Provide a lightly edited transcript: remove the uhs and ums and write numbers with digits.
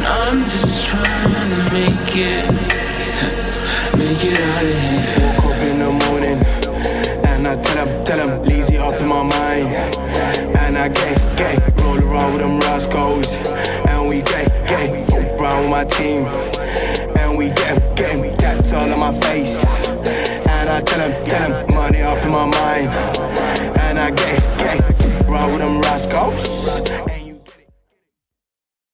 I'm just trying to make it out of here. Woke up in the morning and I tell him, lazy up in my mind. And I get, roll around with them rascals. And we get, fuck around with my team. And we get, tats all on my face. And I tell him, money up in my mind. And I get, fuck around with them rascals.